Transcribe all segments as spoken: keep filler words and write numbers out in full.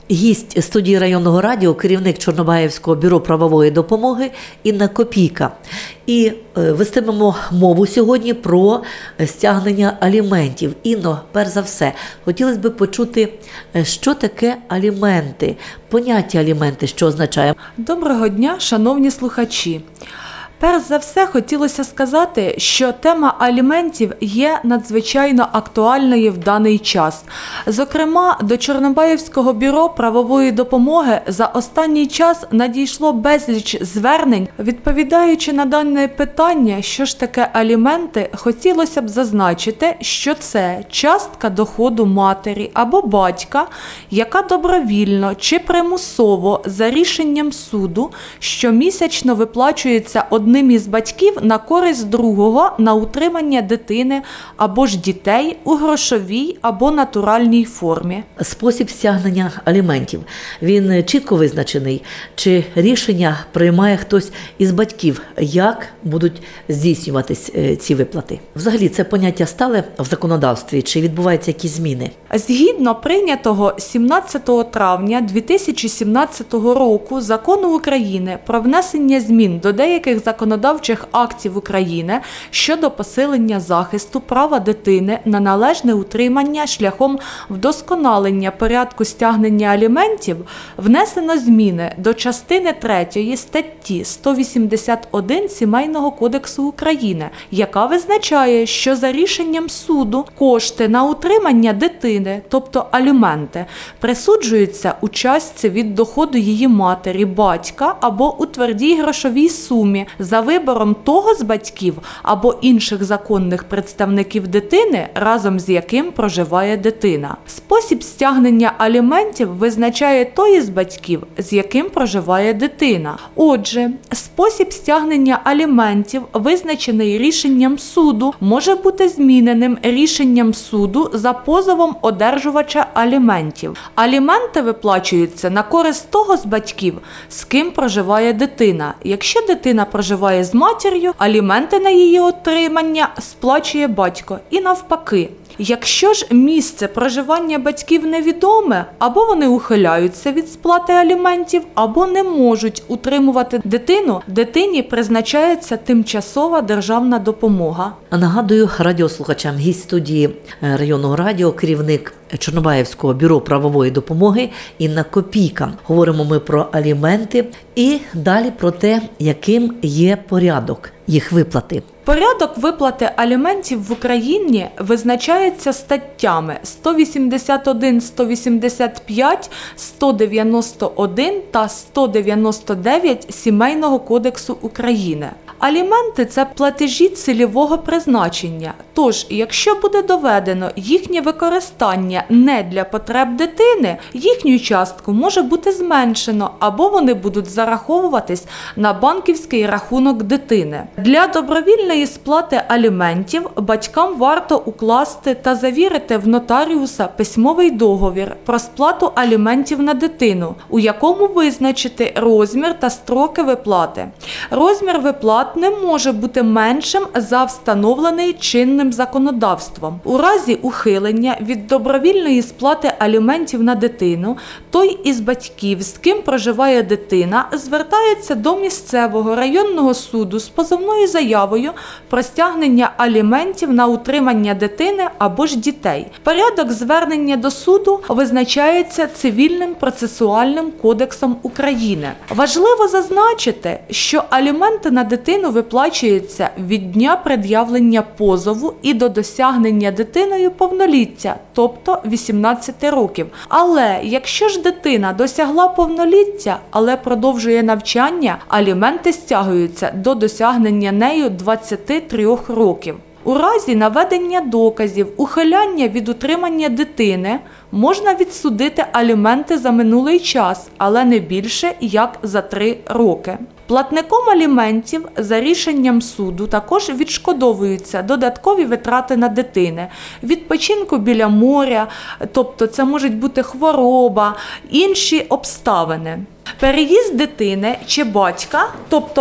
Гість студії районного радіо, керівник Чорнобаївського бюро правової допомоги Інна Копійка. І е, вестимемо мову сьогодні про стягнення аліментів. Інно, перш за все, хотілося б почути, що таке аліменти, поняття аліменти, що означає. Доброго дня, шановні слухачі. Перш за все, хотілося сказати, що тема аліментів є надзвичайно актуальною в даний час. Зокрема, до Чорнобаївського бюро правової допомоги за останній час надійшло безліч звернень. Відповідаючи на дане питання, що ж таке аліменти, хотілося б зазначити, що це частка доходу матері або батька, яка добровільно чи примусово за рішенням суду щомісячно виплачується одним одним із батьків на користь другого на утримання дитини або ж дітей у грошовій або натуральній формі. Спосіб стягнення аліментів, він чітко визначений? Чи рішення приймає хтось із батьків? Як будуть здійснюватись ці виплати? Взагалі, це поняття стале в законодавстві? Чи відбуваються якісь зміни? Згідно прийнятого сімнадцятого травня дві тисячі сімнадцятого року Закону України про внесення змін до деяких законодавчих актів України щодо посилення захисту права дитини на належне утримання шляхом вдосконалення порядку стягнення аліментів, внесено зміни до частини третьої статті сто вісімдесят один Сімейного кодексу України, яка визначає, що за рішенням суду кошти на утримання дитини, тобто аліменти, присуджуються у частці від доходу її матері, батька або у твердій грошовій сумі за вибором того з батьків або інших законних представників дитини, разом з яким проживає дитина. Спосіб стягнення аліментів визначає той із батьків, з яким проживає дитина. Отже, спосіб стягнення аліментів, визначений рішенням суду, може бути зміненим рішенням суду за позовом одержувача аліментів. Аліменти виплачуються на користь того з батьків, з ким проживає дитина. Якщо дитина проживає з матір'ю, аліменти на її отримання сплачує батько і навпаки. Якщо ж місце проживання батьків невідоме, або вони ухиляються від сплати аліментів, або не можуть утримувати дитину, дитині призначається тимчасова державна допомога. Нагадую радіослухачам, гість студії районного радіо, керівник Чорнобаївського бюро правової допомоги Інна Копійка. Говоримо ми про аліменти і далі про те, яким є порядок їх виплати. Порядок виплати аліментів в Україні визначається статтями сто вісімдесят один, сто вісімдесят п'ять, сто дев'яносто один та сто дев'яносто дев'ять Сімейного кодексу України. Аліменти – це платежі цільового призначення. Тож, якщо буде доведено їхнє використання не для потреб дитини, їхню частку може бути зменшено або вони будуть зараховуватись на банківський рахунок дитини. Для добровільної сплати аліментів батькам варто укласти та завірити в нотаріуса письмовий договір про сплату аліментів на дитину, у якому визначити розмір та строки виплати. Розмір виплат не може бути меншим за встановлений чинним законодавством. У разі ухилення від добровільної сплати аліментів на дитину, той із батьків, з ким проживає дитина, звертається до місцевого районного суду з позовною заявою про стягнення аліментів на утримання дитини або ж дітей. Порядок звернення до суду визначається Цивільним процесуальним кодексом України. Важливо зазначити, що аліменти на дитину виплачуються від дня пред'явлення позову і до досягнення дитиною повноліття, тобто вісімнадцяти років. Але якщо ж дитина досягла повноліття, але продовжує навчання, аліменти стягуються до досягнення нею двадцяти трьох років. У разі наведення доказів ухиляння від утримання дитини можна відсудити аліменти за минулий час, але не більше, як за три роки. Платником аліментів за рішенням суду також відшкодовуються додаткові витрати на дитини, відпочинку біля моря, тобто це можуть бути хвороба, інші обставини. Переїзд дитини чи батька, тобто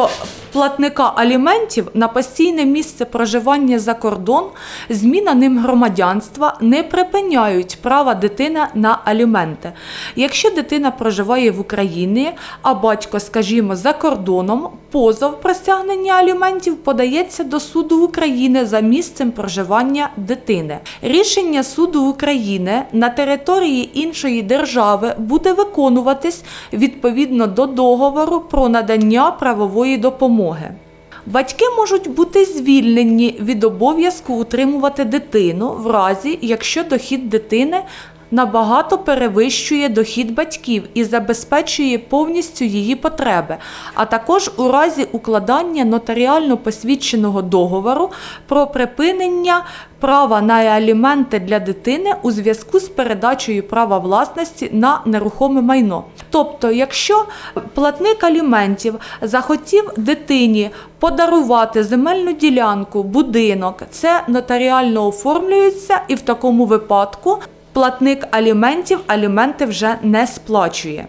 платника аліментів на постійне місце проживання за кордон, зміна ним громадянства не припиняють права дитини на аліменти. Якщо дитина проживає в Україні, а батько, скажімо, за кордоном, позов про стягнення аліментів подається до суду України за місцем проживання дитини. Рішення суду України на території іншої держави буде виконуватись відповідно до договору про надання правової допомоги. Батьки можуть бути звільнені від обов'язку утримувати дитину в разі, якщо дохід дитини набагато перевищує дохід батьків і забезпечує повністю її потреби, а також у разі укладання нотаріально посвідченого договору про припинення права на аліменти для дитини у зв'язку з передачею права власності на нерухоме майно. Тобто, якщо платник аліментів захотів дитині подарувати земельну ділянку, будинок, це нотаріально оформлюється, і в такому випадку платник аліментів аліменти вже не сплачує.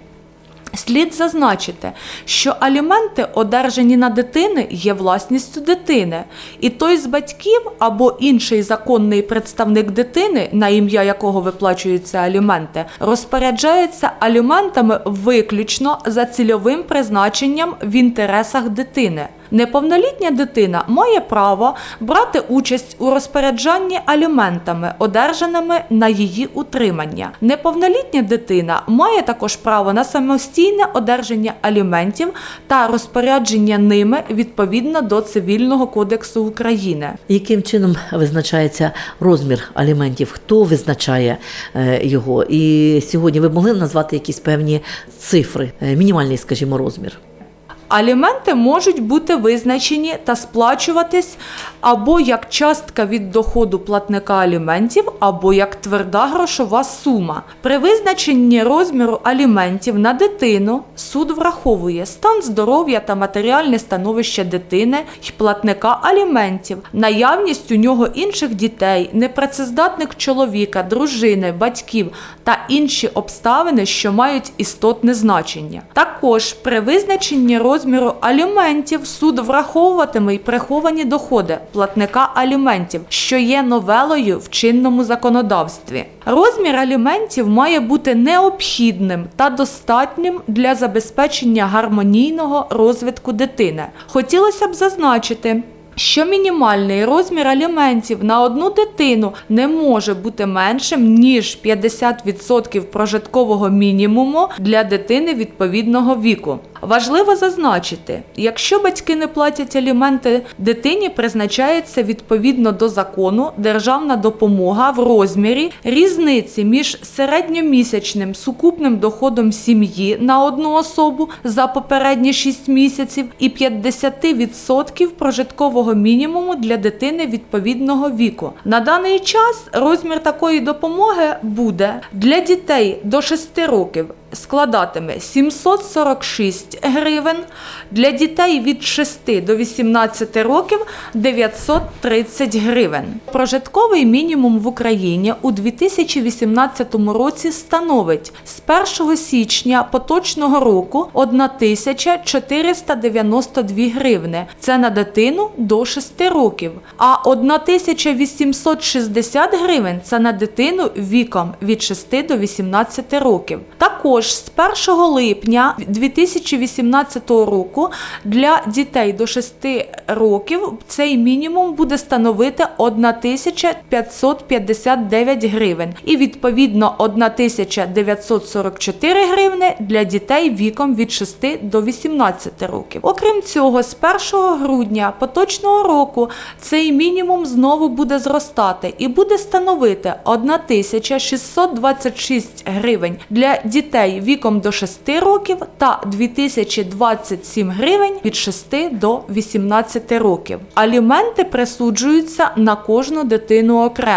Слід зазначити, що аліменти, одержані на дитини, є власністю дитини, і той з батьків або інший законний представник дитини, на ім'я якого виплачуються аліменти, розпоряджається аліментами виключно за цільовим призначенням в інтересах дитини. Неповнолітня дитина має право брати участь у розпоряджанні аліментами, одержаними на її утримання. Неповнолітня дитина має також право на самостійне одержання аліментів та розпорядження ними відповідно до Цивільного кодексу України. Яким чином визначається розмір аліментів? Хто визначає е, його? І сьогодні ви могли назвати якісь певні цифри, е, мінімальний, скажімо, розмір? Аліменти можуть бути визначені та сплачуватись або як частка від доходу платника аліментів, або як тверда грошова сума. При визначенні розміру аліментів на дитину суд враховує стан здоров'я та матеріальне становище дитини й платника аліментів, наявність у нього інших дітей, непрацездатних чоловіка, дружини, батьків та інші обставини, що мають істотне значення. Також при визначенні розміру розміру аліментів суд враховуватиме й приховані доходи платника аліментів, що є новелою в чинному законодавстві. Розмір аліментів має бути необхідним та достатнім для забезпечення гармонійного розвитку дитини. Хотілося б зазначити, що мінімальний розмір аліментів на одну дитину не може бути меншим, ніж п'ятдесят відсотків прожиткового мінімуму для дитини відповідного віку. Важливо зазначити, якщо батьки не платять аліменти, дитині призначається відповідно до закону державна допомога в розмірі різниці між середньомісячним сукупним доходом сім'ї на одну особу за попередні шість місяців і п'ятдесят відсотків прожиткового мінімуму для дитини відповідного віку. На даний час розмір такої допомоги буде для дітей до шести років складатиме сімсот сорок шість гривень, для дітей від шести до вісімнадцяти років дев'ятсот тридцять гривень. Прожитковий мінімум в Україні у дві тисячі вісімнадцятому році становить з першого січня поточного року тисячу чотириста дев'яносто дві гривни. Це на дитину до шести років. А тисяча вісімсот шістдесят гривень – це на дитину віком від шести до вісімнадцяти років. Також з першого липня дві тисячі вісімнадцятого року для дітей до шести років цей мінімум буде становити тисяча п'ятсот п'ятдесят дев'ять гривень і відповідно тисяча дев'ятсот сорок чотири гривни для дітей віком від шести до вісімнадцяти років. Окрім цього, з першого грудня поточного року цей мінімум знову буде зростати і буде становити тисяча шістсот двадцять шість гривень для дітей віком до шести років та дві тисячі двадцять сім гривень від шести до вісімнадцяти років. Аліменти присуджуються на кожну дитину окремо.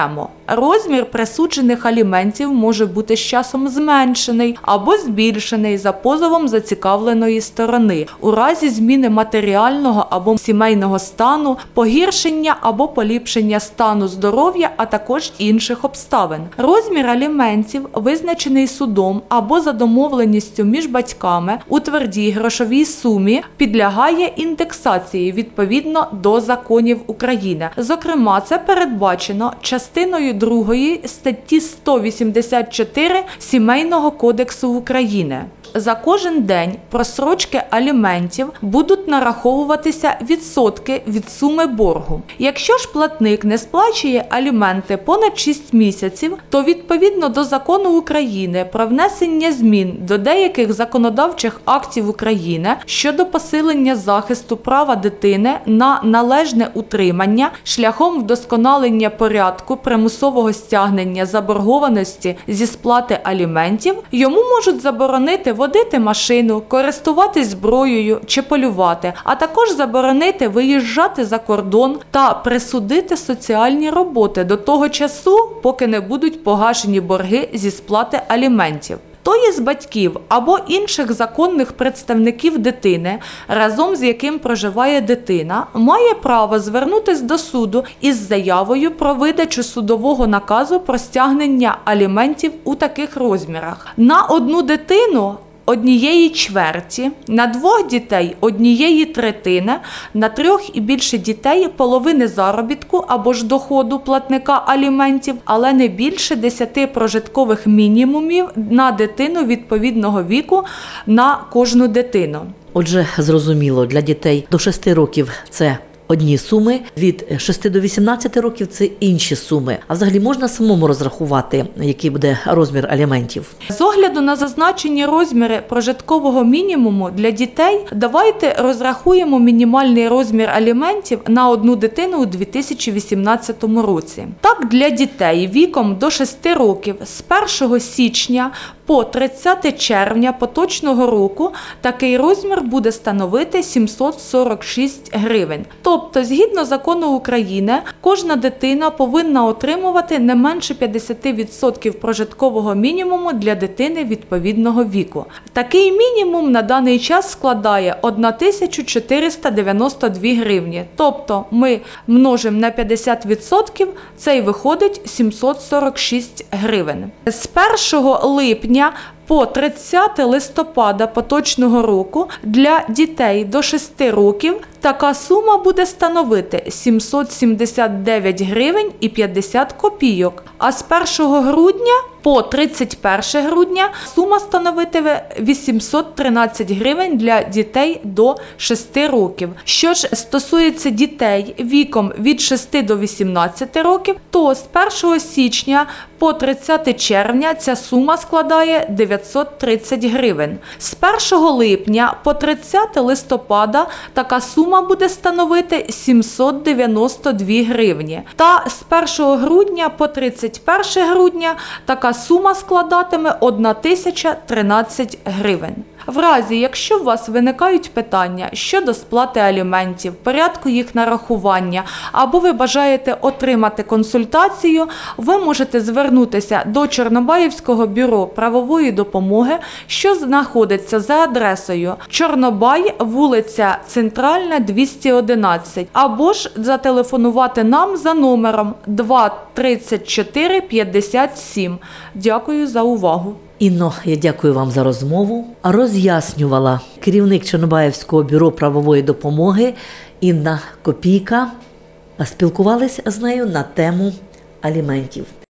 розмір присуджених аліментів може бути з часом зменшений або збільшений за позовом зацікавленої сторони у разі зміни матеріального або сімейного стану, погіршення або поліпшення стану здоров'я, а також інших обставин. Розмір аліментів, визначений судом або за домовленістю між батьками у твердій грошовій сумі, підлягає індексації відповідно до законів України. Зокрема, це передбачено частиною другої статті сто вісімдесят чотири Сімейного кодексу України. За кожен день прострочки аліментів будуть нараховуватися відсотки від суми боргу. Якщо ж платник не сплачує аліменти понад шість місяців, то відповідно до Закону України про внесення змін до деяких законодавчих актів України щодо посилення захисту права дитини на належне утримання шляхом вдосконалення порядку примусового стягнення заборгованості зі сплати аліментів, йому можуть заборонити водити машину, користуватись зброєю чи полювати, а також заборонити виїжджати за кордон та присудити соціальні роботи до того часу, поки не будуть погашені борги зі сплати аліментів. Той із батьків або інших законних представників дитини, разом з яким проживає дитина, має право звернутися до суду із заявою про видачу судового наказу про стягнення аліментів у таких розмірах. На одну дитину – однієї чверті, на двох дітей – однієї третини, на трьох і більше дітей – половини заробітку або ж доходу платника аліментів, але не більше десяти прожиткових мінімумів на дитину відповідного віку на кожну дитину. Отже, зрозуміло, для дітей до шести років це одні суми, від шести до вісімнадцяти років це інші суми. А взагалі можна самому розрахувати, який буде розмір аліментів? З огляду на зазначені розміри прожиткового мінімуму для дітей, давайте розрахуємо мінімальний розмір аліментів на одну дитину у дві тисячі вісімнадцятому році. Так, для дітей віком до шести років з першого січня по тридцяте червня поточного року такий розмір буде становити сімсот сорок шість гривень. Тобто, згідно закону України, кожна дитина повинна отримувати не менше п'ятдесят відсотків прожиткового мінімуму для дитини відповідного віку. Такий мінімум на даний час складає тисячу чотириста дев'яносто дві гривні. Тобто, ми множимо на п'ятдесят відсотків, це й виходить сімсот сорок шість гривень. З першого липня по тридцяте листопада поточного року для дітей до шести років така сума буде становити сімсот сімдесят дев'ять гривень і п'ятдесят копійок, а з першого грудня по тридцять перше грудня сума становитиме вісімсот тринадцять гривень для дітей до шести років. Що ж стосується дітей віком від шести до вісімнадцяти років, то з першого січня по тридцяте червня ця сума складає дев'ятсот тридцять гривень. З першого липня по тридцяте листопада така сума буде становити сімсот дев'яносто дві гривні. Та з першого грудня по тридцять перше грудня така сума складатиме тисяча тринадцять гривень. В разі, якщо у вас виникають питання щодо сплати аліментів, порядку їх нарахування, або ви бажаєте отримати консультацію, ви можете звернутися до Чорнобаївського бюро правової допомоги, що знаходиться за адресою Чорнобай, вулиця Центральна, двісті одинадцять, або ж зателефонувати нам за номером два тридцять чотири п'ятдесят сім. Дякую за увагу. Інно, я дякую вам за розмову. Роз'яснювала керівник Чорнобаївського бюро правової допомоги Інна Копійка. Спілкувалися з нею на тему аліментів.